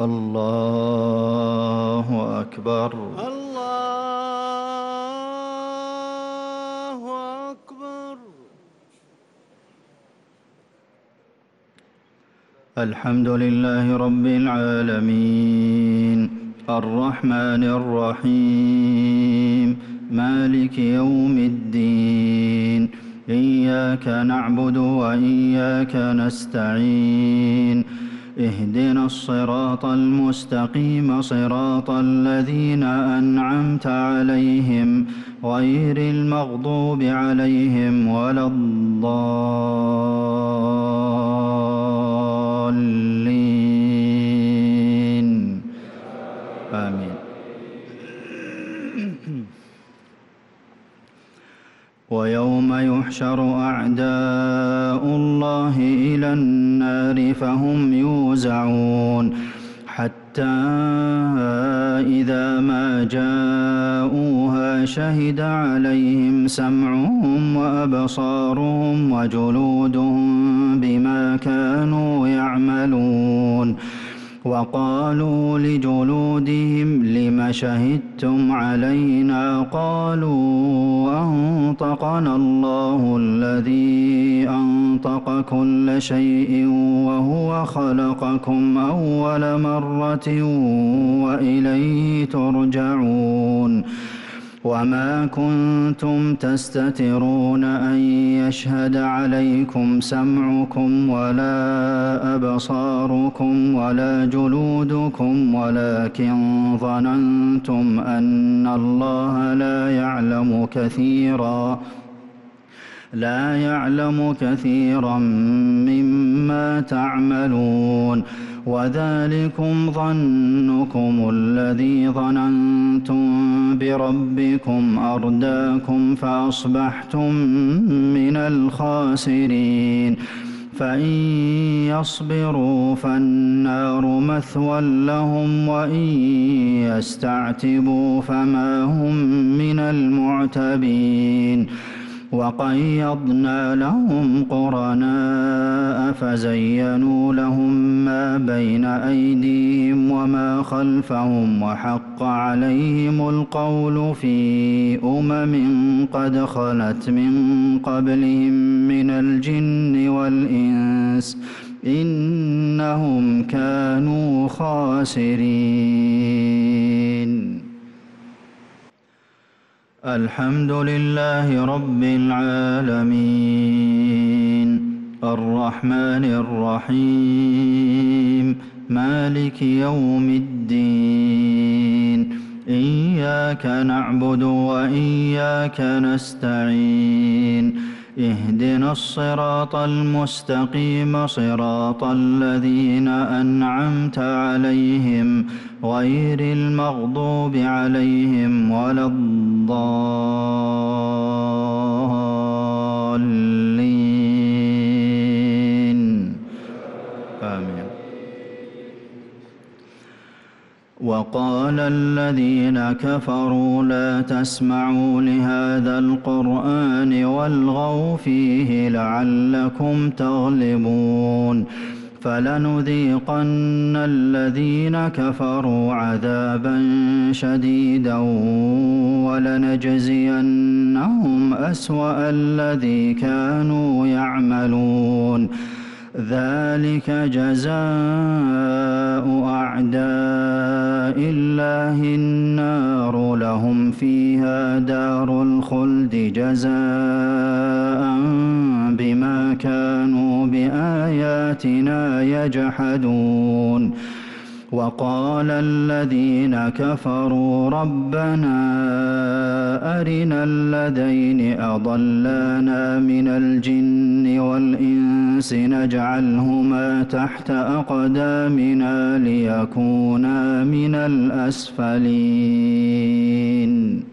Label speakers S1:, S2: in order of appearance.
S1: الله أكبر.
S2: الله أكبر.
S1: الحمد لله رب العالمين الرحمن الرحيم مالك يوم الدين إياك نعبد وإياك نستعين اهدنا الصراط المستقيم صراط الذين أنعمت عليهم غير المغضوب عليهم ولا الضالين آمين. ويوم يحشر أعداء الله إلى النار فهم يوزعون حتى إذا ما جاءوها شهد عليهم سمعهم وأبصارهم وجلودهم بما كانوا يعملون وقالوا لجلودهم لم شهدتم علينا قالوا أنطقنا الله الذي أنطق كل شيء وهو خلقكم أول مرة وإليه ترجعون وما كنتم تستترون أن يشهد عليكم سمعكم ولا أبصاركم ولا جلودكم ولكن ظننتم أن الله لا يعلم كثيرا مما تعملون وذلكم ظنكم الذي ظننتم بربكم أرداكم فأصبحتم من الخاسرين فإن يصبروا فالنار مثوى لهم وإن يستعتبوا فما هم من المعتبين وقيضنا لهم قرناء فزينوا لهم ما بين أيديهم وما خلفهم وحق عليهم القول في قد خلت من قبلهم من الجن والإنس إنهم كانوا خاسرين. الحمد لله رب العالمين الرحمن الرحيم مالك يوم الدين إياك نعبد وإياك نستعين اهدنا الصراط المستقيم صراط الذين أنعمت عليهم غير المغضوب عليهم ولا الضالين آمين. وقال الذين كفروا لا تسمعوا لهذا القرآن والغوا فيه لعلكم تغلبون فلنذيقن الذين كفروا عذابا شديدا ولنجزينهم أسوأ الذي كانوا يعملون ذلك جزاء أعداء الله النار لهم فيها دار الخلد جزاء بما كانوا بآياتنا يجحدون وقال الذين كفروا ربنا أرنا الذين أضلانا من الجن والإنس نجعلهما تحت أقدامنا ليكونا من الأسفلين.